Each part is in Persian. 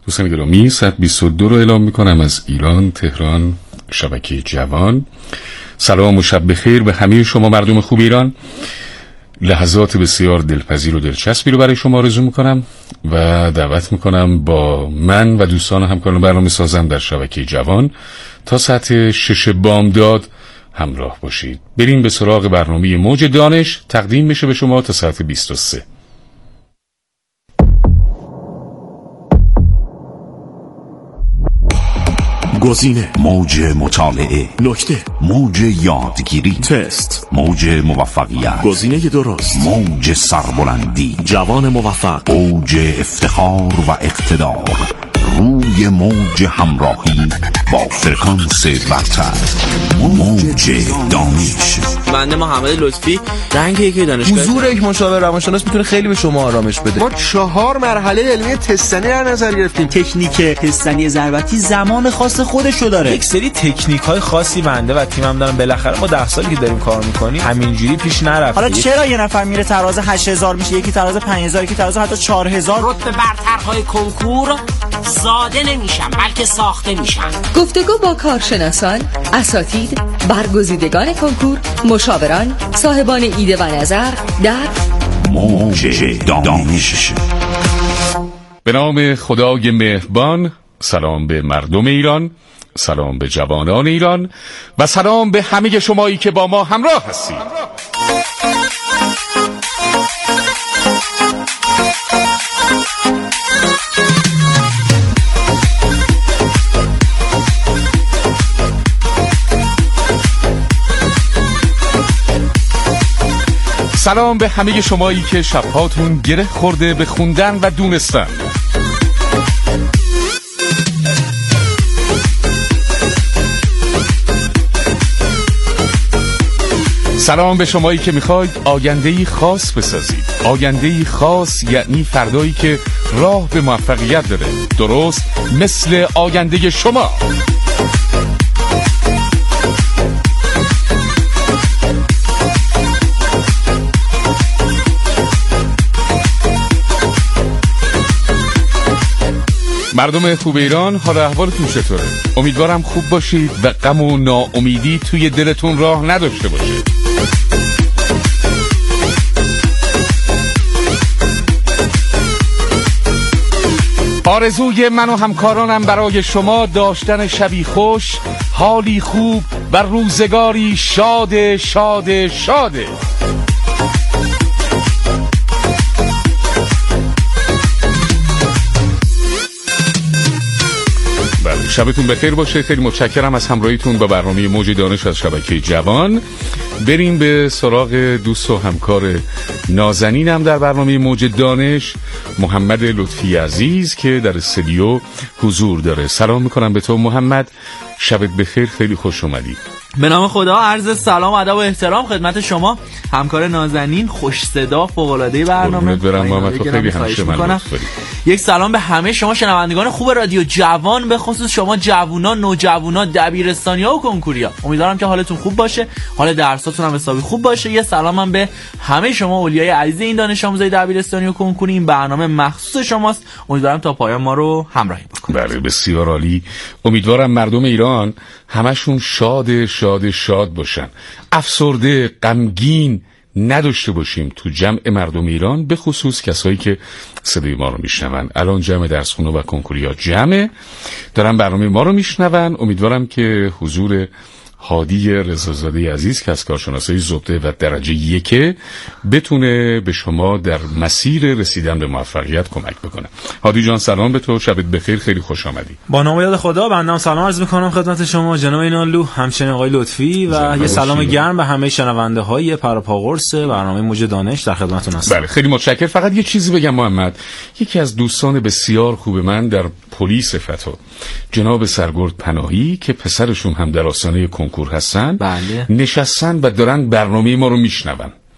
دوستان گرامی، 122 رو اعلام میکنم از ایران، تهران، شبکه جوان. سلام و شب بخیر به همه شما مردم خوب ایران. لحظات بسیار دلپذیر و دلچسبی رو برای شما آرزو میکنم و دعوت میکنم با من و دوستان همکاران برنامه سازم در شبکه جوان تا ساعت 6 بامداد همراه باشید. بریم به سراغ برنامه موج دانش، تقدیم میشه به شما تا ساعت 23. گزینه، موج مطالعه، نکته، موج یادگیری، تست، موج موفقیت، گزینه درست، موج سربلندی، جوان موفق، اوج افتخار و اقتدار، روی موج همراهی با فرکانس برتر، موج دانش. بنده محمد لطفی، رنگ یکی دانشگاه. حضور یک مشاور روانشناس میتونه خیلی به شما آرامش بده. ما 4 مرحله علمی تستنی در نظر گرفتیم. تکنیک تستنی ضربتی زمان خاص خودشو داره. یک سری تکنیک‌های خاصی بنده و تیمم دارن. بالاخره ما 10 سالی که داریم کار می‌کنیم همینجوری پیش نرفته. حالا چرا یه نفر میره تراز 8000 میشه، یکی تراز 5000، یکی تراز حتی 4000؟ رتبه برترهای کنکور زاده نمیشن بلکه ساخته میشن. گفتگو با کارشناسان، اساتید، برگزیدگان کنکور، مشاوران، صاحبان ایده و نظر در موج دانش. به نام خدای مهربان. سلام به مردم ایران، سلام به جوانان ایران و سلام به همه شمایی که با ما همراه هستید. سلام به همه شمایی که شبهاتون گره خورده به خوندن و دونستن. سلام به شمایی که میخواید آینده‌ای خاص بسازید. آینده‌ای خاص یعنی فردایی که راه به موفقیت داره، درست مثل آینده شما. مردم خوب ایران، حال احوالتون چطوره؟ امیدوارم خوب باشید و غم و ناامیدی توی دلتون راه نداشته باشه. آرزوی من و همکارانم برای شما داشتن شبی خوش، حالی خوب و روزگاری شاد شاد شاده. شبتون بخیر باشه. خیلی متشکرم از همراهیتون با برنامه موج دانش از شبکه جوان. بریم به سراغ دوست و همکار نازنینم در برنامه موج دانش، محمد لطفی عزیز که در استودیو حضور داره. سلام میکنم به تو محمد، شبت بخیر، خیلی خوش اومدی. به نام خدا عرض سلام و ادب و احترام خدمت شما همکار نازنین، خوش صدا، فوق العاده برنامه. برم محمد، تو خیلی همیشه من لطف داری. یک سلام به همه شما شنوندگان خوب رادیو جوان، به خصوص شما جوونان، نوجوانان، دبیرستانی‌ها و کنکوریا. امیدوارم که حالتون خوب باشه، حال درساتون هم حسابی خوب باشه. یه سلامم به همه شما اولیای عزیز این دانش آموزای دبیرستانی و کنکوری. این برنامه مخصوص شماست. امیدوارم تا پایان ما رو همراهی بکنید. بله بسیار عالی. امیدوارم مردم ایران همشون شاد باشن، افسرده، غمگین نداشته باشیم تو جمع مردم ایران، به خصوص کسایی که صدای ما رو میشنون. الان جمع درسخونه و کنکوریا جمعه دارن برنامه ما رو میشنون. امیدوارم که حضور هادی رضازاده عزیز که از کارشناسای زبده و درجه 1 بتونه به شما در مسیر رسیدن به موفقیت کمک بکنه. هادی جان سلام به تو، شبت بخیر، خیلی خوش آمدی. با نام و یاد خدا بنده سلام عرض میکنم خدمت شما جناب اینالو، همچنین آقای لطفی و یه سلام گرم به همه شنونده های پروپاگورس برنامه موج دانش در خدمتتون هستم. بله خیلی متشکرم. فقط یه چیزی بگم محمد، یکی از دوستان بسیار خوب من در پلیس فتا، جناب سرگرد پناهی که پسرشون هم در آستانه کنکور هستن، بله. نشستن و دارن برنامه ما رو میشنون.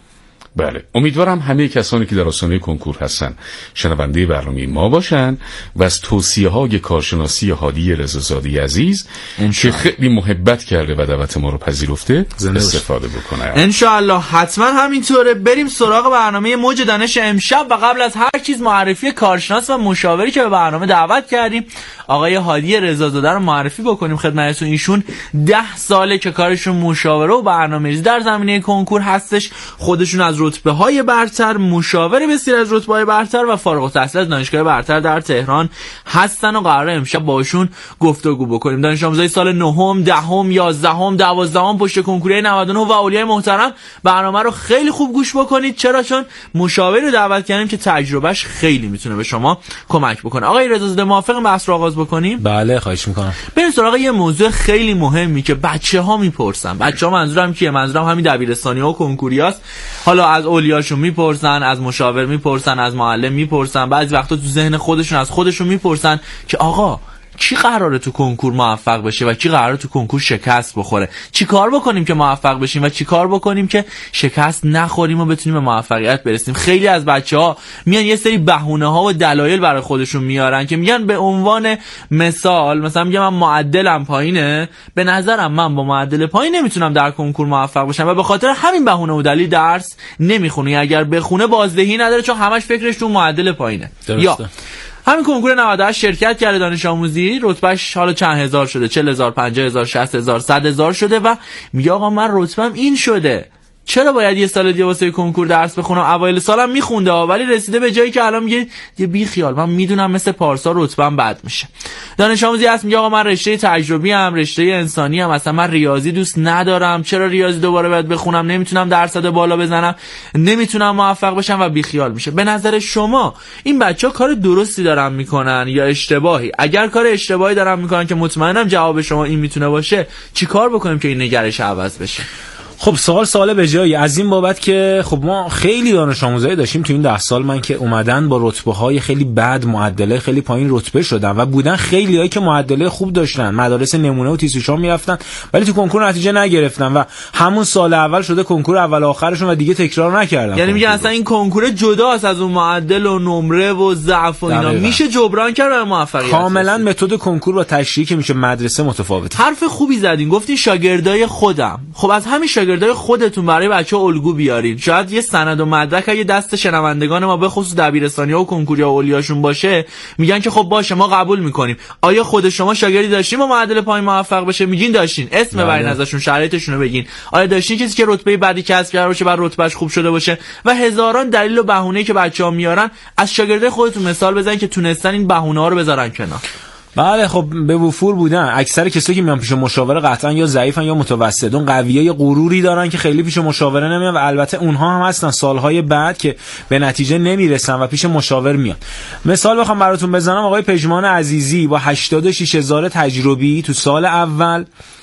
بله، امیدوارم همه کسانی که در آستانه کنکور هستن شنونده برنامه ما باشن و از توصیه‌های کارشناسی هادی رضازاده عزیز که خیلی محبت کرده و دعوت ما رو پذیرفته استفاده بکنه. انشاءالله حتما همینطوره. بریم سراغ برنامه موج دانش امشب و قبل از هر چیز معرفی کارشناس و مشاوری که به برنامه دعوت کردیم آقای هادی رضازاده رو معرفی بکنیم خدمتتون. ایشون 10 ساله که کارشون مشاوره و برنامه‌ریزی در زمینه کنکور هستش. خودشون از رتبه‌های برتر، مشاور بسیار از رتبه‌های برتر و فارغ التحصیل از دانشگاه برتر در تهران هستن و قراره امشب باشون گفتگو بکنیم. دانش آموزای سال 9م، 10م، 11م، 12م پشت کنکوری 99 و اولیای محترم برنامه رو خیلی خوب گوش بکنید. چرا؟ چون مشاوری رو دعوت کردیم که تجربهش خیلی میتونه به شما کمک بکنه. آقای رضازاده موافقم بحث رو آغاز بکنیم؟ بله خواهش میکنم. بریم سراغ یه موضوع خیلی مهمی که بچه‌ها میپرسن. بچه‌ها منظورم کیه؟ منظورم همین دبیرستانی‌ها و کنکوریاست. حالا از اولیاشون میپرسن، از مشاور میپرسن، از معلم میپرسن، بعضی وقتا تو ذهن خودشون از خودشون میپرسن که آقا کی قراره تو کنکور موفق بشه و کی قراره تو کنکور شکست بخوره؟ چی کار بکنیم که موفق بشیم و چی کار بکنیم که شکست نخوریم و بتونیم به موفقیت برسیم؟ خیلی از بچه‌ها میان یه سری بهونه‌ها و دلایل برای خودشون میارن که میگن به عنوان مثال مثلا میگم من معدلم پایینه، به نظرم من با معدل پایین نمیتونم در کنکور موفق بشم و به خاطر همین بهونه و دلیل درس نمیخونه. اگر بخونه بازدهی نداره چون همش فکرش تو معدل پایینه. درسته. یا همین کنکور 98 شرکت کرده دانش آموزی، رتبهش حالا چند هزار شده، 40,000، 50,000، 60,000، 100,000 شده و میگه آقا من رتبم این شده، چرا باید یه سال دیگه واسه کنکور درس بخونم؟ اوایل سالم میخونده ولی رسیده به جایی که الان میگه یه بی خیال، من میدونم مثل پارسا رتبم بد میشه. دانش آموزی هست میگه آقا من رشته تجربی ام، رشته انسانی ام، اصلا من ریاضی دوست ندارم، چرا ریاضی دوباره باید بخونم؟ نمیتونم درصد بالا بزنم، نمیتونم موفق بشم و بی خیال میشه. به نظر شما این بچه‌ها کار درستی دارن میکنن یا اشتباهی؟ اگر کار اشتباهی دارن میکنن که مطمئنم جواب شما این میتونه باشه، چیکار بکنیم که این نگرش عوض بشه؟ خب سوال به جایی از این بابت که خب ما خیلی دانش آموزایی داشتیم تو این 10 سال من که اومدن با رتبه‌های خیلی بد، معدله خیلی پایین رتبه شدن و بودن خیلیایی که معدله خوب داشتن، مدارس نمونه و تیسوشان میرفتن ولی تو کنکور نتیجه نگرفتن و همون سال اول شده کنکور اول آخرشون و دیگه تکرار نکردن. یعنی میگن اصلا این کنکور جداست از اون معدل و نمره و ضعف و اینا، میشه جبران کرد برای موفقیت. کاملا متد کنکور و تشریحی که میشه مدرسه متفاوته. حرف خوبی زدین، گفتین شاگردای خودم. خب از همین شاگردای خودتون برای بچه‌ها الگو بیارین. شاید یه سند و مدرک اگه دست شنوندگان ما به خصوص دبیرستانی‌ها و کنکوریا و اولیاشون باشه میگن که خب باشه ما قبول میکنیم. آیا خود شما شاگردی داشتین با معدل پایین موفق بشه؟ میگین داشتین. اسم ببرین ازشون، شرایطشون رو بگین. آیا داشتین کسی که رتبه بدی کسب کرده باشه بعد رتبهش خوب شده باشه؟ و هزاران دلیل و بهونه‌ای که بچه‌ها میارن، از شاگردای خودتون مثال بزنین که تونستن این بهونه‌ها رو بذارن کنار. بله خب به وفور بودن. اکثر کسایی که میان پیش مشاوره قطعا یا ضعیفن یا متوسط. اون قویه یا غروری دارن که خیلی پیش مشاوره نمیان و البته اونها هم هستن سالهای بعد که به نتیجه نمیرسن و پیش مشاور میان. مثال بخوام براتون بزنم، آقای پژمان عزیزی با 86,000 تجربی تو سال اول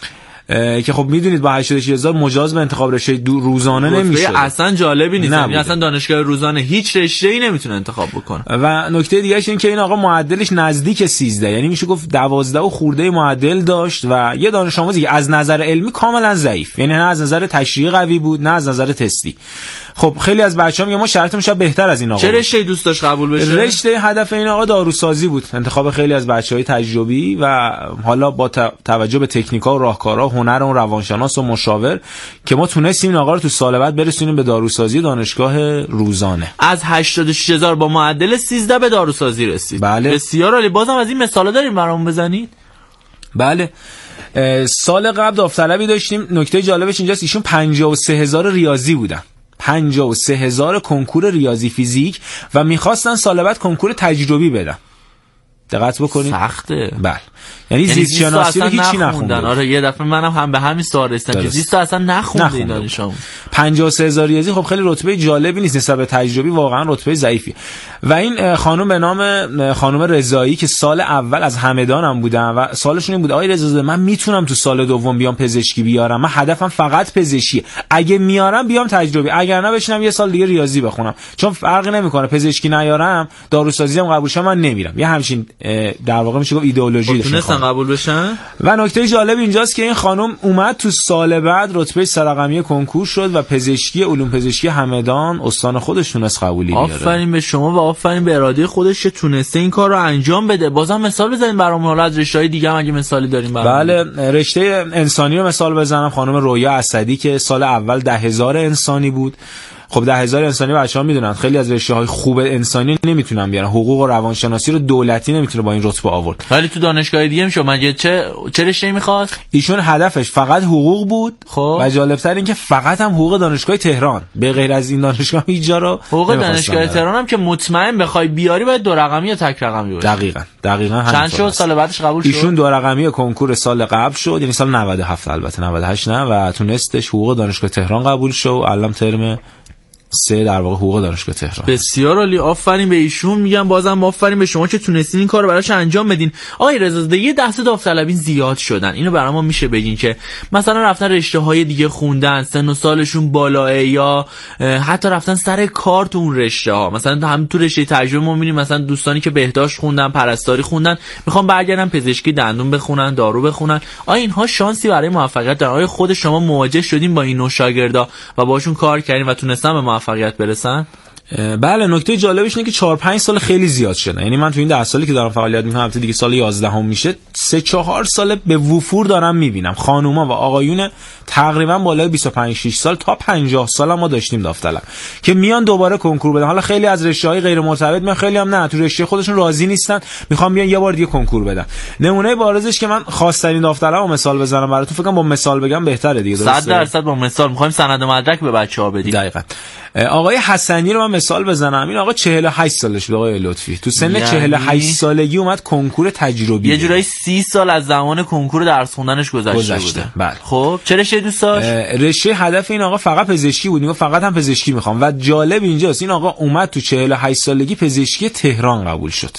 که خب میدونید با 86,000 مجاز به انتخاب رشته روزانه نمیشه. اصلا جالبی نیست. اصلا دانشگاه روزانه هیچ رشته‌ای نمیتونه انتخاب بکنه. و نکته دیگه این که این آقا معدلش نزدیک 13، یعنی میشه گفت 12 و خورده معدل داشت و یه دانش آموزی که از نظر علمی کاملا ضعیف، یعنی نه از نظر تشریحی قوی بود نه از نظر تستی. خب خیلی از بچه‌ها میگن ما شرطمون شاید بهتر از این آقا. چه رشته‌ای دوست داشت قبول بشه؟ رشته هدف این آقا داروسازی بود. انتخاب خیلی از بچه‌های تجربی و حالا با توجه به تکنیک‌ها و راهکارها، هنر اون روانشناس و مشاور که ما تونستیم این آقا رو تو سال بعد برسونیم به داروسازی دانشگاه روزانه. از 86,000 با معدل 13 به داروسازی رسید. بله. بسیار عالی. بازم از این مثالا داریم برامون بزنید؟ بله. سال قبل داوطلبی داشتیم. نکته جالبش اینجاست ایشون 53,000 ریاضی بودن. 53,000 کنکور ریاضی فیزیک و میخواستن سال بعد کنکور تجربی بدن. دقت بکنید. سخته. بله. یعنی زیست شناسی رو هیچی نخوندن. آره یه دفعه منم هم به همین سوال رسیدم که زیست اصلا نخونده این دانشجو. 53,000 ریاضی خب خیلی رتبه جالبی نیست نسبت به تجربی، واقعا رتبه ضعیفی. و این خانم به نام خانم رضایی که سال اول از همدان هم بودن و سالشون این بود آقای رضا من میتونم تو سال دوم بیام پزشکی بیارم، من هدفم فقط پزشکیه، اگه میارم بیام تجربی، اگر نه بشینم یه سال دیگه ریاضی بخونم، چون فرقی نمیکنه پزشکی نیارم داروسازی هم قبول شه من نمیرم. یه همچین در واقع میشه گفت ایدئولوژی تونستن قبول بشن. و نکته جالب اینجاست که این خانم اومد تو سال بعد رتبه سرقمی کنکور شد و پزشکی علوم پزشکی همدان استان خودش تونست قبولی بیاره. آفرین به شما و آفرین به اراده خودش که تونسته این کار رو انجام بده. بازم مثال بزنید برامون، حالا از رشته‌های دیگه هم اگه مثالی داریم برامون. بله، رشته انسانی رو مثال بزنم، خانم رویا اسدی که سال اول 10,000 انسانی بود. خب 10,000 انسانی بچه‌ها میدونن خیلی از رشته‌های خوب انسانی نمیتونن بیارن، حقوق و روانشناسی رو دولتی نمیتونه با این رتبه آورد. ولی تو دانشگاه دیگه میشه. مگه چه رشته‌ای می‌خواد؟ ایشون هدفش فقط حقوق بود. خب و جالب‌تر این که فقط هم حقوق دانشگاه تهران، به غیر از این دانشگاه هیچ جا رو حقوق دانشگاه تهران هم که مطمئن بخوای بیاری باید 2 رقمی یا تک رقمی باشه. دقیقاً چند شد سال بعدش قبول شد؟ ایشون 2 رقمی کنکور سال قبل شد، یعنی سال 97 البته 98 نه، و تونستش حقوق دانشگاه تهران قبول شد و الان ترم 3 در واقع حقوق دانشگاه تهران. بسیار عالی، آفرین به ایشون. میگم بازم آفرین به شما که تونستین این کارو براش انجام بدین. آقای رضازاده یه دسته داوطلبین زیاد شدن، اینو برام میشه بگین که مثلا رفتن رشته‌های دیگه خوندن، سن و سالشون بالاه، یا حتی رفتن سر کار تو اون رشته‌ها. مثلا هم تو رشته تجربه ما می‌بینیم مثلا دوستانی که بهداشت خوندن، پرستاری خوندن، میخوان برگردن پزشکی دندون بخونن، دارو بخونن. آیا اینها شانسی برای موفقیت دارن؟ آیا خود شما مواجه شدین با این نوع شاگردا و باشون کار کردین و تونستن به موفقیت برسن؟ بله، نکته جالبش اینه که 4-5 سال خیلی زیاد شده. یعنی من تو این 10 سالی که دارم فعالیت میکنم، البته دیگه سال 11 میشه، 3-4 سال به وفور دارم میبینم خانوما و آقایون تقریبا بالای 25-6 سال تا 50 سال ما داشتیم داوطلب که میان دوباره کنکور بدن. حالا خیلی از رشته‌های غیر مرتبط میان، خیلی هم نه، تو رشته خودشون راضی نیستن، میخوان بیان یه بار دیگه کنکور بدن. نمونه بارزش که من خواستنی داوطلبو مثال بزنم براتون، فکر کنم با مثال بگم بهتره دیگه. 100% با مثال میخوایم سند و مدرک به بچه‌ها بدیم. دقیقاً. آقای حسنی رو من مثال بزنم. این آقا 48 سالش بود، آقای لطفی تو سن 48 سالگی اومد کنکور تجربی. یه جورایی 30 سال از زمان کنکور درس خوندنش گذشته. بله. خب چه رشته دوست داشت؟ رشته هدف این آقا فقط پزشکی بود. میگه فقط هم پزشکی میخوام. و جالب اینجاست این آقا اومد تو 48 سالگی پزشکی تهران قبول شد.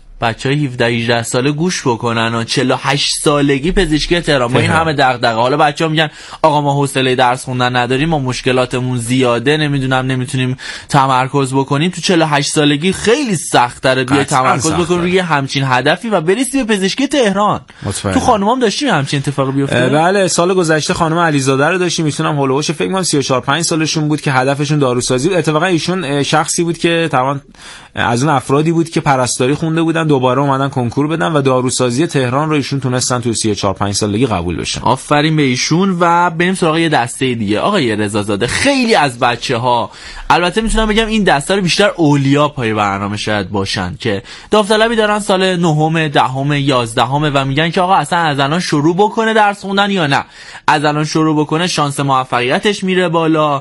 بچهای 17-18 ساله گوش بکنن و 48 سالگی پزشکی تهران با این همه دغدغه. حالا بچه‌ها میگن آقا ما حوصله درس خوندن نداریم، ما مشکلاتمون زیاده، نمیتونیم تمرکز بکنیم. تو 48 سالگی خیلی سخت‌تره بیای تمرکز بکنی روی همچین هدفی و بریسی به پزشکی تهران. تو خانومام داشتیم همچین اتفاقی بیفته؟ بله، سال گذشته خانم علیزاده رو داشتیم. میتونم هولوش فکر کنم 34-5 سالشون بود که هدفشون داروسازی بود. اتفاقا ایشون شخصی بود که تقریبا از اون افرادی بود که پرستاری خونده بودن، دوباره اومدن کنکور بدن و داروسازی تهران رو ایشون تونستن تو 34-5 سالگی قبول بشن. آفرین به ایشون. و بریم سراغ یه دسته دیگه. آقای رضازاده خیلی از بچه‌ها، البته میتونم بگم این دسته رو بیشتر اولیا پای برنامه شاید باشن، که داوطلبی دارن سال 9م، 10م، 11م و میگن که آقا اصلا از الان شروع بکنه درس خوندن یا نه. از الان شروع بکنه شانس موفقیتش میره بالا،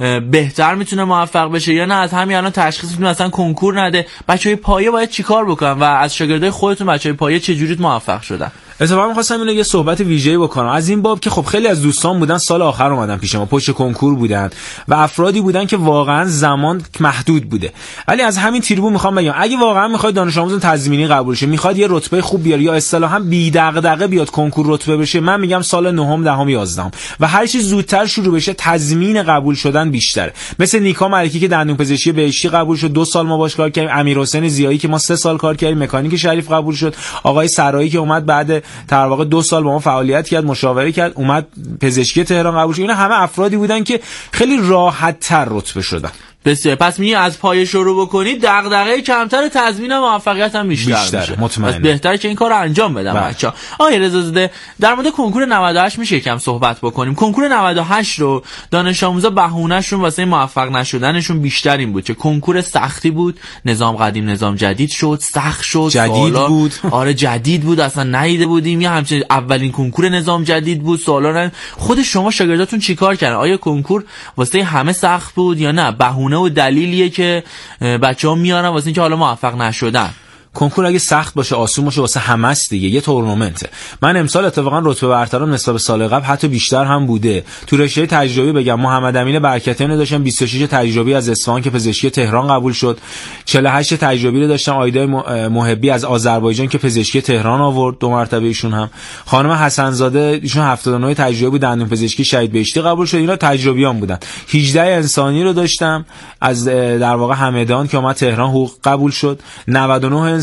بهتر میتونه موفق بشه، یا نه از همین الان تشخیص میدیم اصلا کنکور نده. بچهای پایه باید چیکار بکنن و از شاگردای خودتون بچهای پایه چه جوری موفق شدن؟ اتفاقا می‌خواستم اینو یه صحبت ویژه‌ای بکنم از این باب که خب خیلی از دوستان بودن سال آخر اومدن پیش ما، پشت کنکور بودن و افرادی بودن که واقعا زمان محدود بوده. ولی از همین تریبون میخوام بگم اگه واقعا میخواید دانش آموزتون تضمینی قبول شه، میخواد یه رتبه خوب بیاره یا اصطلاحاً بی دغدغه بیاد کنکور رتبه بشه، من میگم سال 9م، 10م، 11م و هر چی زودتر شروع بشه تضمین قبول شدن بیشتره. مثل نیکا ملکی که دندون پزشکی بهشتی قبول شد، 2 سال ما باش کار کردیم. امیرحسین زیایی که ما 3 سال کار کردیم، مکانیک شریف قبول شد. آقای سرایی که اومد بعد در واقع 2 سال با ما فعالیت کرد، مشاوره کرد، اومد پزشکی تهران قبول شد. اینا همه افرادی بودن که خیلی راحت تر رتبه شدن. بسیار. پس میگی از پایه شروع بکنید، دغدغه کمتر، تضمین موفقیت هم بیشتر میشه. مطمئنم. بهتره که این کارو انجام بدن بچه‌ها. آقای رضازاده در مورد کنکور 98 میشه یکم صحبت بکنیم. کنکور 98 رو دانش آموزا بهونه‌شون واسه موفق نشدنشون بیشتر این بود که کنکور سختی بود، نظام قدیم نظام جدید شد، سخت شد، جدید بود. آره جدید بود، اصلا ندیده بودیم. یا همچنین اولین کنکور نظام جدید بود. سوالا خود شما شاگرداتون چیکار کردن؟ آیا کنکور واسه همه سخت بود یا نه بهونه و دلیلیه که بچه‌ها میارن واسه اینکه حالا موفق نشدن؟ کنکور اگه سخت باشه آسون باشه واسه همه است دیگه، یه تورنمنته. من امسال اتفاقا رتبه برترم نسبت به سال قبل حتی بیشتر هم بوده. تو رشته تجربی بگم محمد امین برکتیان داشتم 26 تجربی از اصفهان که پزشکی تهران قبول شد. 48 تجربی رو داشتم آیدا محبی از آذربایجان که پزشکی تهران آورد 2 مرتبه ایشون هم. خانم حسن زاده ایشون 79 تجربی بود دندون پزشکی شهید بهشتی قبول شد. اینا تجربیان بودن. 18 انسانی رو داشتم از در واقع همدان که اومد تهران حقوق قبول شد. 99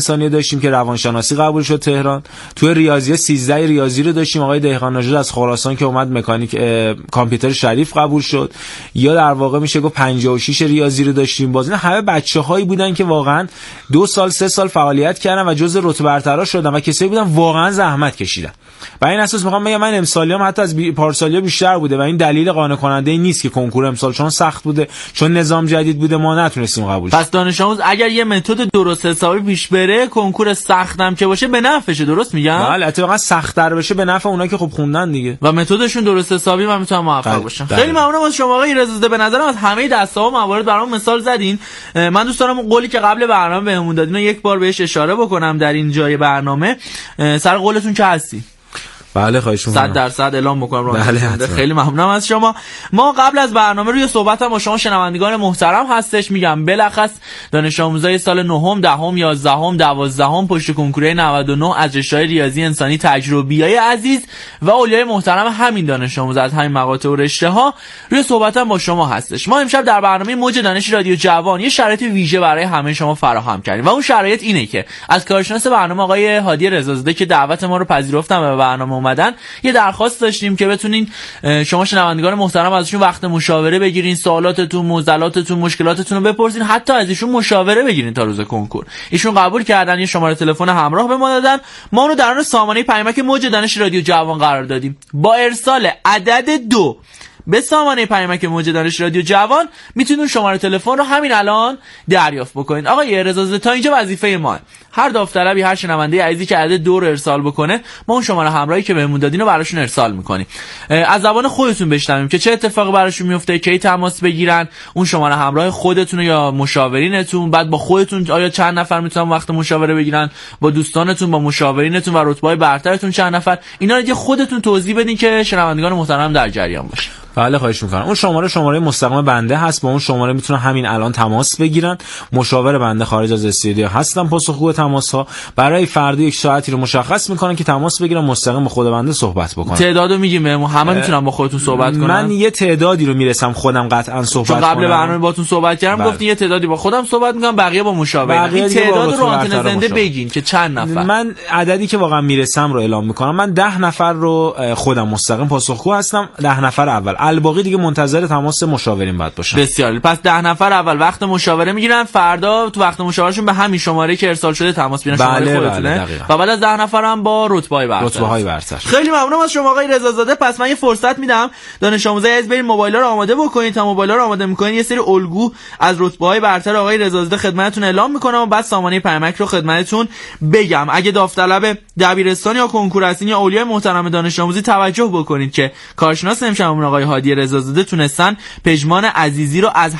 انسانی داشتیم که روانشناسی قبول شد تهران. توی ریاضی 13 ریاضی رو داشتیم، آقای دهقان نژاد از خراسان که اومد مکانیک کامپیوتر شریف قبول شد. یا در واقع میشه گفت 56 ریاضی رو داشتیم. باز این همه بچه‌هایی بودن که واقعا 2 سال 3 سال فعالیت کردن و جزء رتبه برترا شدن و کسایی بودن واقعا زحمت کشیدن. بر این اساس میخوام بگم من امسالیام حتی از پارسالیا بیشتر بوده و این دلیل قانع کننده نیست که کنکور امسال چون سخت بوده، چون نظام جدید بوده ما نتونستیم قبول شیم. پس دانش آموز اگر یه متد درست حسابی پیش بره کنکور سختم که باشه به نفعشه، درست میگم؟ بله، اتفاقا سخت‌تر بشه به نفع اونایی که خوب خوندن دیگه و متدشون درست حسابی من میتونم موفق باشم. خیلی ممنونم از شما آقای رضا زاده، به نظرم از همه دستا و موارد برام مثال زدین. من دوست دارم اون قولی که قبل برنامه بهمون دادین رو یک بار بهش اشاره بکنم در این جای برنامه. سر قولتون که هستی؟ بله خواهش می‌کنم. 100% اعلام بکنم. بله خیلی ممنونم از شما. ما قبل از برنامه روی صحبت هم با شما شنوندگان محترم هستش. میگم بلخص دانش آموزای سال 9ام، 10ام، 11ام، 12ام پشت کنکور 99 از رشته‌های ریاضی انسانی تجربیای عزیز و اولیای محترم همین دانش آموز از همین مقاطع و رشته‌ها روی صحبت هم با شما هستش. ما امشب در برنامه موج دانش رادیو جوان یه شرایط ویژه برای همه شما فراهم کردیم و اون شرایط اینه که از کارشناس برنامه آقای هادی رضا زاده که دعوت ما رو پذیرفتن و به برنامه اومدن یه درخواست داشتیم که بتونین شما شنوندگان محترم ازشون وقت مشاوره بگیرین، سوالاتتون، معضلاتتون، مشکلاتتون رو بپرسین، حتی از ایشون مشاوره بگیرین تا روز کنکور. ایشون قبول کردن، یه شماره تلفن همراه به ما دادن. ما اونو درون سامانه پیامک موج دانش رادیو جوان قرار دادیم. با ارسال عدد 2 به سامانه پیامک موج دانش رادیو جوان میتونید شماره تلفن رو همین الان دریافت بکنید. آقای رضا زاده تا اینجا وظیفه ما، هر داوطلبی، هر شنونده عزیزی که عدد 2 رو ارسال بکنه ما اون شماره همراهی که بهمون دادین رو براشون ارسال میکنیم. از زبان خودتون بشنویم که چه اتفاقی براشون میفته، کی تماس بگیرن، اون شماره همراه خودتون یا مشاورینتون، بعد با خودتون آیا چند نفر میتونن وقت مشاوره بگیرن، با دوستانتون، با مشاورینتون و رتبه‌های برترتون چند نفر، اینا رو دیگه خودتون توضیح بدین که شنوندگان محترم در جریان باشن. بله خواهش میکنم. اون شماره مستقیم بنده هست، با اون شماره میتونن همین الان تماس بگیرن. مشاور بنده خارج از استودیو هستن پاسخگو تماس ها. برای فردا یک ساعتی رو مشخص میکنن که تماس بگیرن، مستقیم با خود بنده صحبت بکنن. تعدادو میگیم بهمون، همه میتونن با خودتون صحبت کنن. من یه تعدادی رو میرسم خودم قطعا صحبت کنم. قبل برنامه باهاتون صحبت کردم گفتین یه تعدادی با خودم صحبت میکنم، بقیه با مشاور. این تعداد رو آنتن زنده بگین که چند نفر. من عددی که واقعا میرسم رو اعلام میکنم. من 10 نفر رو خودم مستقیم پاسخگو هستم، 10 نفر اول. الباقی دیگه منتظر تماس مشاورین باید باشن. بسیار. پس 10 نفر اول وقت مشاوره میگیرن، فردا تو وقت مشاورهشون به همین شماره که ارسال شده تماس بگیرن. شماره خودتونه. و بعد از 10 نفر هم با رتبه‌های برتر. خیلی ممنونم از شما آقای رضا زاده. پس من یه فرصت میدم دانش آموزای عزیز برید موبایل‌ها رو آماده بکنید. تا موبایل‌ها رو آماده می‌کنید یه سری الگو از رتبه‌های برتر آقای رضا زاده خدمتتون اعلام می‌کنم و بعد سامانه پیامک رو خدمتتون بگم. اگه داوطلب دبیرستان یا کنکور هستین یا اولیای محترم دانش آموزی توجه بکنید که کارشناس امشبمون آقای هادی رضا زاده تونستن پژمان عزیزی رو از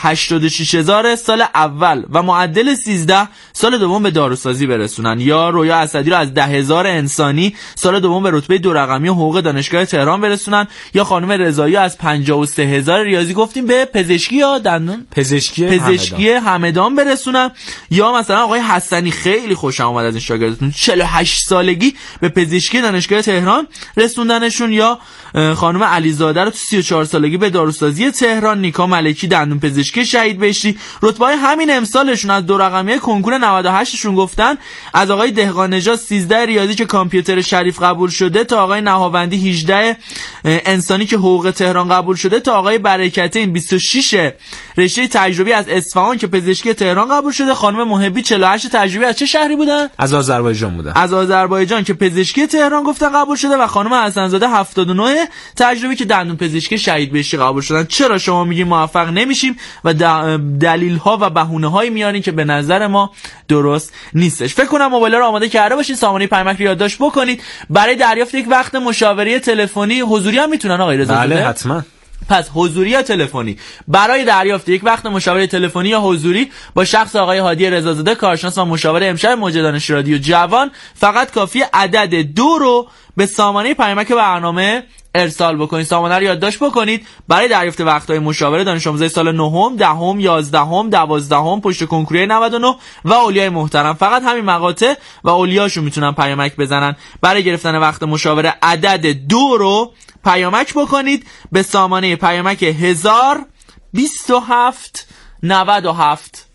86000 سال اول و معدل 13 سال دوم به داروسازی برسونن، یا رویا اسدی رو از 10000 انسانی سال دوم به رتبه 2 رقمی حقوق دانشگاه تهران برسونن، یا خانم رضایی از 53000 ریاضی گفتیم به پزشکی یا دندون پزشکی همدان برسونن، یا مثلا آقای حسنی خیلی خوشم اومد از این شاگردتون 48 سالگی به پزشکی دانشگاه تهران رسوندنشون، یا خانم علیزاده رو تو 34 سالگی به داروسازی تهران، نیکا ملکی دندون پزشکی شهید بهشتی. رتبه همین امسالشون از 2 رقمی کنکور 98شون گفتن از آقای دهقان نژاد 13 ریاضی که کامپیوتر شریف قبول شده، تا آقای نهاوندی 18 انسانی که حقوق تهران قبول شده، تا آقای برکتین 26 رشته تجربی از اصفهان که پزشکی تهران قبول شده، خانم محبی 48 تجربی از چه شهری بودن؟ از آذربایجان بودن. از آذربایجان که پزشکی تهران گفتن قبول شده، و خانم حسن‌زاده 79 تجربی که دندون پزشکی شهید بهشتی قبول شدن. چرا شما میگین موفق نمیشیم و دلیل ها و بهونه هایی میارین که به نظر ما درست نیستش؟ فکر کنم موبایل رو آماده کرده باشین، سامانه پیامک رو یادداشت بکنید. برای دریافت یک وقت مشاوره تلفنی حضوری هم میتونن آقای رضا زاده؟ بله حتما. پس حضوری یا تلفنی؟ برای دریافت یک وقت مشاوره تلفنی یا حضوری با شخص آقای هادی رضا زاده کارشناس و مشاور امشب موج دانش رادیو جوان فقط کافی عدد 2 رو به سامانه پیامک برنامه ارسال بکنید. سامانه رو یادداشت بکنید. برای دریافت وقت‌های مشاوره دانش آموزای سال 9ام، 10ام، 11ام، 12ام پشت کنکور 99 و اولیای محترم فقط همین مقاطع و اولیاشون میتونن پیامک بزنن. برای گرفتن وقت مشاوره عدد 2 رو پیامک بکنید به سامانه پیامک 1027 97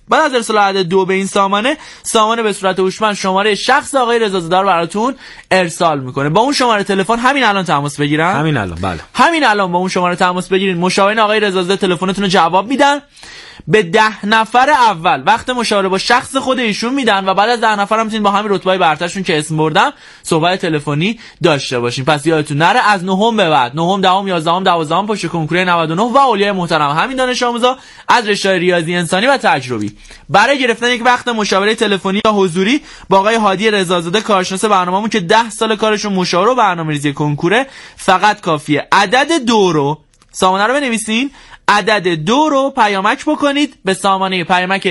بعد از ارسال عدد 2 به این سامانه به صورت هوشمند شماره شخص آقای رضازاده رو براتون ارسال میکنه. با اون شماره تلفن همین الان تماس بگیرن. همین الان بله. همین الان با اون شماره تماس بگیرین. مشاورین آقای رضازاده تلفنتون رو جواب میدن. به 10 نفر اول وقت مشاوره با شخص خود ایشون میدن و بعد از 10 نفر هم میتونید با همین رتبه‌های برترشون که اسم بردم صحبت تلفنی داشته باشین. پس یادتون نره از 9 به بعد 9 10 11 12 پشت کنکور 99 و اولیای محترم همین دانش آموزا از رشته ریاضی انسانی و تجربی برای گرفتن یک وقت مشاوره تلفنی یا حضوری با آقای هادی رضازاده کارشناس برنامه‌مون که 10 سال کارشون مشاوره و برنامه‌ریزی کنکوره فقط کافیه عدد 2 رو سامانه رو بنویسین. عدد 2 رو پیامک بکنید به سامانه پیامک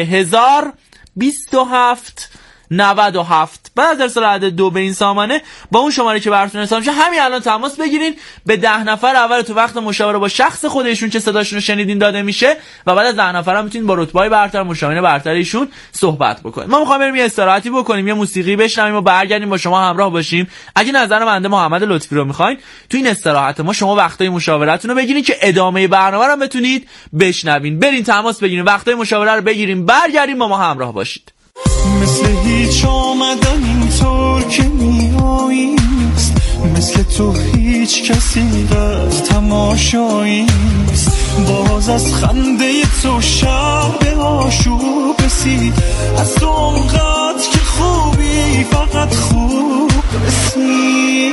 1027 97. بعد از ارسال عدد 2 به این سامانه با اون شماره که براتون ارسال میشه همین الان تماس بگیرین. به 10 نفر اول تو وقت مشاوره با شخص خودشون که صداشون رو شنیدین داده میشه و بعد از 10 نفر هم میتونین با رتبه‌های برتر مشاورین برتر ایشون صحبت بکنید. ما می‌خوایم بریم یه استراحتی بکنیم، یه موسیقی بشنویم و برگردیم با شما همراه باشیم. اگه نظر بنده محمد لطفی رو می‌خواین تو این استراحت ما شما وقتای مشاورتون رو بگیرین که ادامه برنامه رو بتونید بشنوین. برین تماس بگیرین، وقتای مشاوره رو بگیرین، برگردیم با ما همراه باشید. مثل هیچ آمدن اینطور که میایی نیست، مثل تو هیچ کسی در تماشایی نیست. باز از خنده تو شب آشوب رسید، از تو اونقدر که خوبی فقط خوب رسید.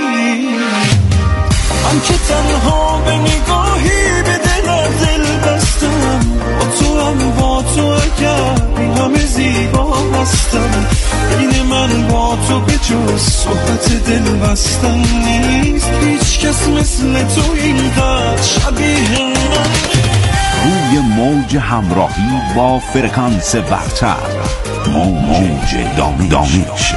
من که تنها به نگاهی به دل بستم، با تو هم با تو اگر این همه زیبا هستم. این من با تو به جز صحبت دل بستن نیست، هیچ کس مثل تو اینقدر شبیه من. روی موج همراهی با فرکانس برتر، موج دانش.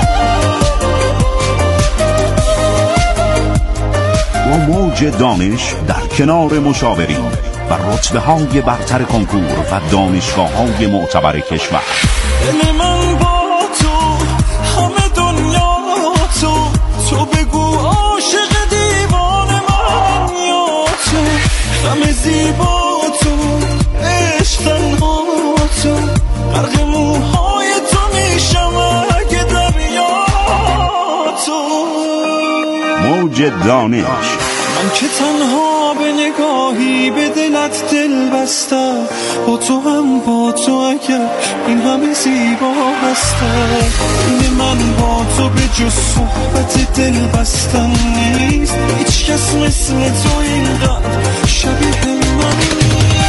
با موج دانش در کنار مشاورین و رتبه‌های برتر کنکور و دانشگاه‌های معتبر کشور. دل من با تو، همه دنیا تو بگو عاشق دیوان من یا تو، همه زیبا تو، عشق تنها تو، غرق موهای تو میشم اگه دریا تو. موج دانش. من که تنها به نگاهی به دلت دل بستم، با تو هم با تو اگر این همه زیبا هستم. این من با تو به جز صحبت دل بستن نیست، هیچ کس مثل تو اینقدر شبیه من نیست.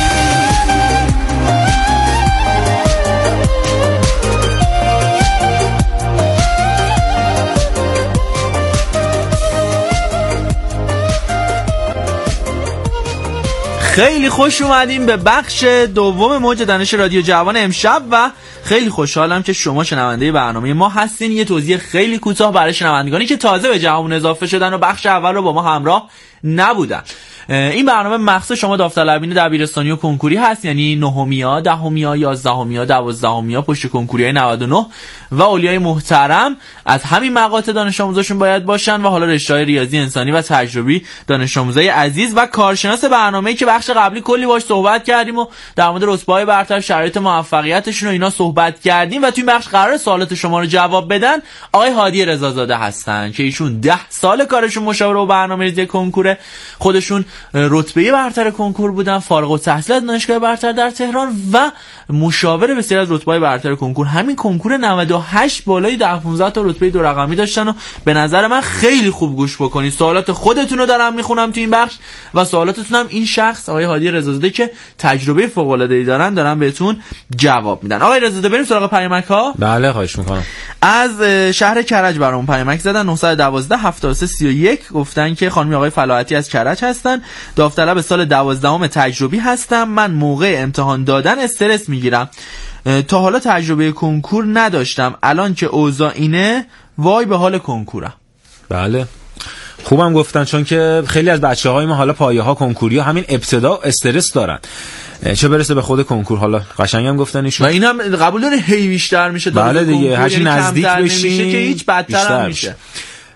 خیلی خوش اومدیم به بخش دوم موج دانش رادیو جوان امشب و خیلی خوشحالم که شما شنونده برنامه ما هستین. یه توضیح خیلی کوتاه برای شنوندگانی که تازه به جوان اضافه شدن و بخش اول رو با ما همراه نبودن. این برنامه مخصوص شما داوطلبین دبیرستانی و کنکوری هست، یعنی نهمیا، دهمیا، یازدهمیا، دوازدهمیا پشت کنکوری 99 و اولیای محترم از همین مقاطع دانش آموزاشون باید باشن و حالا رشته‌های ریاضی انسانی و تجربی دانش آموزای عزیز و کارشناس برنامه‌ای که بخش قبلی کلی باهاش صحبت کردیم و در مورد رتبه‌های برتر، شرایط موفقیتشون و اینا صحبت کردیم و توی این بخش قرار سوالات شما رو جواب بدن آقای هادی رضازاده هستن که ایشون 10 سال کارشون مشاوره و برنامه‌ریزی کنکوره. خودشون رتبه برتر کنکور بودن، فارغ التحصیل از دانشگاه برتر در تهران و مشاور بسیار از رتبه‌های برتر کنکور. همین کنکور 98 بالای 10-15 تا رتبه دو رقمی داشتن و به نظر من خیلی خوب گوش بکنید. سوالات خودتون رو دارم میخونم تو این بخش و سوالاتتون هم این شخص آقای هادی رضازاده که تجربه فوق‌العاده‌ای دارن بهتون جواب میدن. آقای رضازاده بریم سراغ پیامک‌ها. بله خواهش میکنم. از شهر کرج برامون پیامک زدن 912 73 31 گفتن که خانم آقای فلاحتی از کرج هستن، داوطلب سال 12 تجربی هستم. من موقع امتحان دادن استرس میگیرم، تا حالا تجربه کنکور نداشتم، الان که اوضاع اینه وای به حال کنکورم. بله خوبم گفتن، چون که خیلی از بچه‌های ما حالا پایه‌ها کنکوری ها همین ابتدا استرس دارن، چه برسه به خود کنکور. حالا قشنگم گفتن ایشون و اینم قبول داره هی بیشتر میشه. بله دیگه هرچی نزدیک بشین که هیچ بدتر هم میشه.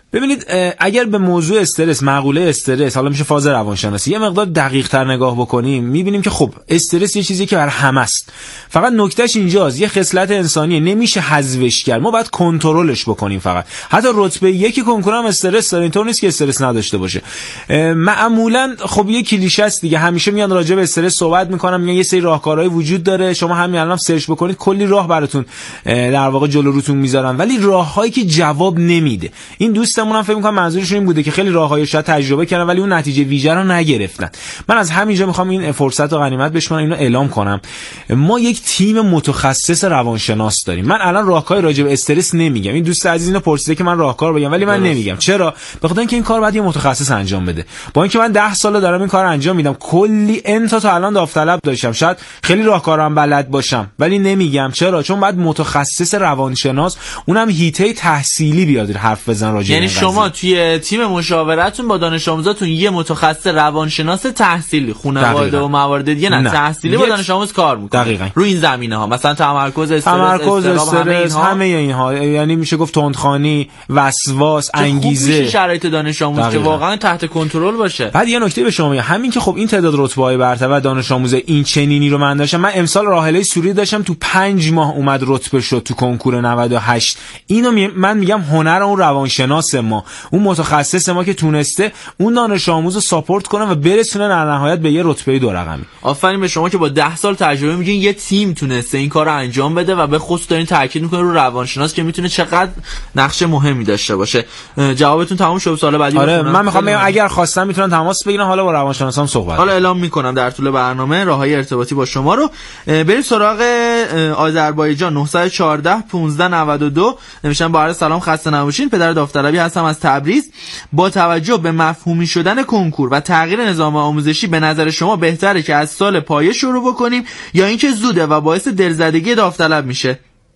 ببینید اگر به موضوع استرس، مقوله استرس، حالا میشه فاز روانشناسی، یه مقدار دقیق‌تر نگاه بکنیم، میبینیم که خب استرس یه چیزی که بر همه است. فقط نکتهش اینجاست، یه خصلت انسانیه، نمیشه حذفش کرد. ما باید کنترلش بکنیم فقط. حتی رتبه 1 کنکور هم استرس داره، اینطور نیست که استرس نداشته باشه. معمولا خب یه کلیشه است دیگه، همیشه میان راجع به استرس صحبت میکنن، میگن یه سری راهکارهای وجود داره، شما همین الان سرچ بکنید کلی راه براتون در واقع جلو روتون میذارن، ولی راههایی که جواب نمیده. این دوستمون هم فکر می‌کنم منظورشون این بوده که خیلی راههای شاید تجربه کردن ولی اون نتیجه ویژه رو نگرفتن. من از همینجا میخوام این فرصت رو غنیمت بشمارم، اینو اعلام کنم. ما یک تیم متخصص روانشناس داریم. من الان راهکار راجع به استرس نمیگم. این دوست عزیز اینو پرسیده که من راهکار بگم، ولی من نمیگم. چرا؟ به خاطر اینکه این کار باید یه متخصص انجام بده. با اینکه من 10 سال دارم این کارو انجام میدم، کلی تا الان داوطلب داشتم، شاید خیلی راهکارام بلد باشم، ولی نمیگم. چرا؟ چون باید متخصص روانشناس، اونم هیته تحصیلی بیاد حرف بزن راجع به این قضیه. شما توی تیم مشاورتون با دانش آموزاتون یه متخصص روانشناس تحصیلی، خانواده و موارد دیگه نه تحصیلی با دانش آموز کار میکنه دقیقاً روی این زمینه‌ها، مثلا تمرکز، استرس، همه اینها، یعنی میشه گفت تندخوانی، وسواس، انگیزه، شرایط دانش آموز که واقعا تحت کنترل باشه. بعد یه نکته به شما میگم، همین که خب این تعداد رتبه‌های برتر دانش آموز این چنینی رو من داشتم. من امسال راحله سوری داشتم، تو 5 ماه اومد رتبه شد تو کنکور 98. اینو من میگم هنر اون روانشناس ما، اون متخصص ما که تونسته اون دانش آموز رو ساپورت کنه و برسونه در نهایت به یه رتبه 2 رقمی. آفرین به شما که با 10 سال تجربه میگین یه تیم تونسته این کارو انجام بده و به خصوص دارین تاکید میکنه رو روانشناس که میتونه چقدر نقش مهمی داشته باشه. جوابتون تموم شد، سوال بعدی آره من میخوام بگم اگر خواستن میتونن تماس بگیرن، حالا با روانشناسام صحبت. حالا اعلام میکنم در طول برنامه راههای ارتباطی با شما رو. بریم سراغ آذربایجان. 914 1592 نوشتن با عرض سلام، خسته نباشین، پدر داوطلبی هستم از تبریز. با توجه به مفهومی شدن کنکور و تغییر نظام آموزشی به نظر شما بهتره که از سال پایه شروع بکنیم یا اینکه زوده و باعث دلزدگی داوطلب میشه؟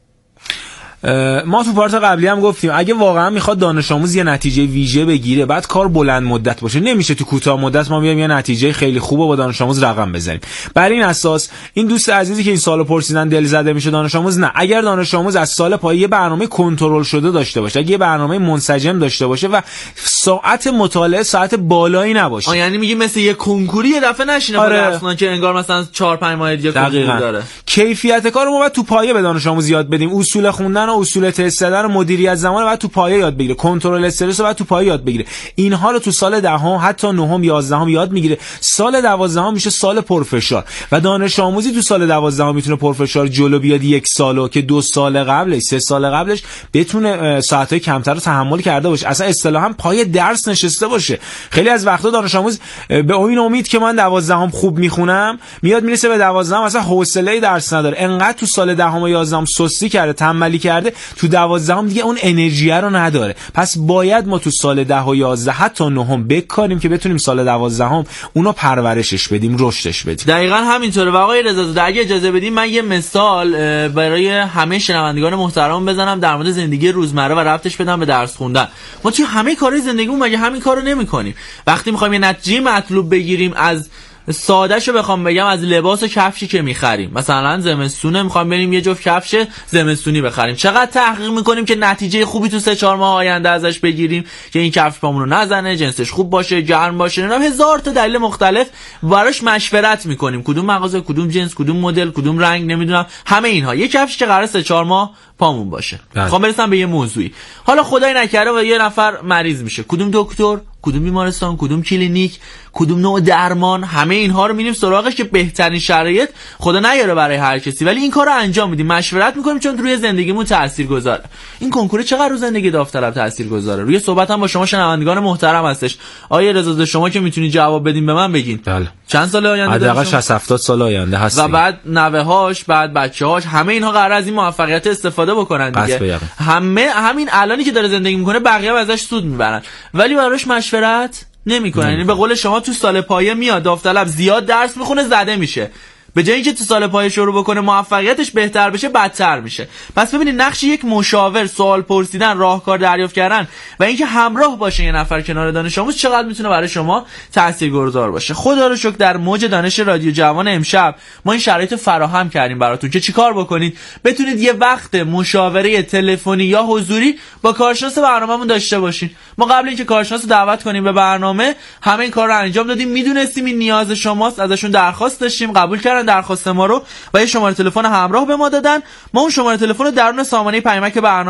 ما تو پارت قبلی هم گفتیم اگه واقعا میخواد دانش آموز یه نتیجه ویژه بگیره، بعد کار بلند مدت باشه. نمیشه تو کوتاه مدت ما بیایم یه نتیجه خیلی خوبه با دانش آموز رقم بزنیم. بر این اساس این دوست عزیزی که این سالو پرسیدن دل زده میشه دانش آموز، نه، اگر دانش آموز از سال پایه یه برنامه کنترل شده داشته باشه، اگه یه برنامه منسجم داشته باشه و ساعت مطالعه ساعت بالایی نباشه، یعنی میگی مثل یه کنکوری یه دفعه نشینه با درسنا که انگار مثلا 4-5 ماه دیگه کنکور داره. کیفیت کارو ما باید تو پایه به دانش آموز یاد بدیم. اصول خوندن، اصول تست دادن، مدیریت زمان باید تو پایه یاد بگیره، کنترل استرس باید تو پایه یاد بگیره. اینها رو تو سال 10 حتی 9 11 یاد میگیره. سال 12 میشه سال پرفشار و دانش آموزی تو سال 12 میتونه پرفشار جلو بیاد 1 سالو که 2 سال قبلش 3 سال قبلش بتونه ساعت‌های کمتر رو تحمل کرده باشه، اصلا اصطلاحاً پای درس نشسته باشه. خیلی از وقتا دانش آموز به این امید که من 12 خوب میخونم میاد میرسه به 12 اصلا حوصله درس نداره، انقدر تو سال 10 و 11 سستی کرده، تنبلی کرده، تو 12 دیگه اون انرژی رو نداره. پس باید ما تو سال 10 و 11 حتی 9 بکاریم که بتونیم سال 12 اونو پرورشش بدیم، رشدش بدیم. دقیقاً همینطوره. و آقای رضا اگه اجازه بدیم من یه مثال برای همه شنوندگان محترم بزنم در مورد زندگی روزمره و ربطش بدم به درس خوندن. ما توی همه کارهای زندگیمون مگه همین کارو نمی‌کنیم؟ وقتی می‌خوایم یه نتیجه مطلوب بگیریم، از سادهشو بخوام بگم، از لباس و کفشی که می‌خریم، مثلا زمستونه می‌خوام بریم یه جفت کفش زمستونی بخریم، چقدر تحقیق می‌کنیم که نتیجه خوبی تو 3-4 ماه آینده ازش بگیریم که این کفش پامون رو نزنه، جنسش خوب باشه، گرم باشه، نه هزار تا دلیل مختلف براش مشورت می‌کنیم، کدوم مغازه، کدوم جنس، کدوم مدل، کدوم رنگ، نمیدونم همه اینها. یه کفش که قراره 3-4 ماه پامون باشه. می‌خوام برسم به یه موضوعی. حالا خدای نکرده و یه نفر مریض میشه، کدوم دکتر، کدوم بیمارستان، کدوم کلینیک، کدوم نوع درمان، همه اینها رو میریم سراغش که بهترین شرایط خدا نیاره برای هر کسی، ولی این کارو انجام میدیم، مشورت میکنیم چون روی زندگیمون تاثیرگذاره. این کنکور چقدر رو زندگی داوطلب تاثیرگذاره؟ روی صحبتام با شما شنوندگان محترم هستش. آیه رضا شما که میتونید جواب بدین به من بگین. بله. چند سال آینده؟ حداقل 60-70 سال آینده هست. و بعد نوه‌هاش، بعد بچه‌هاش، همه اینها قرار از این موفقیت استفاده بکنن دیگه. همین الانی که داره زندگی میکنه بقیه ازش سود میبرن، ولی براش مشورت نمیکنن. یعنی به قول شما تو سال پایه میاد داوطلب زیاد درس میخونه، زده میشه، به جای اینکه تو سال پای شروع بکنه موفقیتش بهتر بشه بدتر میشه. پس ببینید نقش یک مشاور سوال پرسیدن، راهکار دریافت کردن و اینکه همراه باشه یه نفر کنار دانش آموز چقدر میتونه برای شما تاثیرگذار باشه. خدا رو شکر در موج دانش رادیو جوان امشب ما این شرایط فراهم کردیم براتون که چیکار بکنید بتونید یه وقت مشاوره تلفنی یا حضوری با کارشناس برنامه‌مون داشته باشین. ما قبل اینکه کارشناس دعوت کنیم به برنامه همه این کار رو انجام دادیم، میدونستیم این نیاز شماست، ازشون درخواست داشتیم، قبول کردن درخواست ما رو و یه شماره تلفن همراه به ما دادن. ما اون شماره تلفن رو درون سامانه پیامک برنامه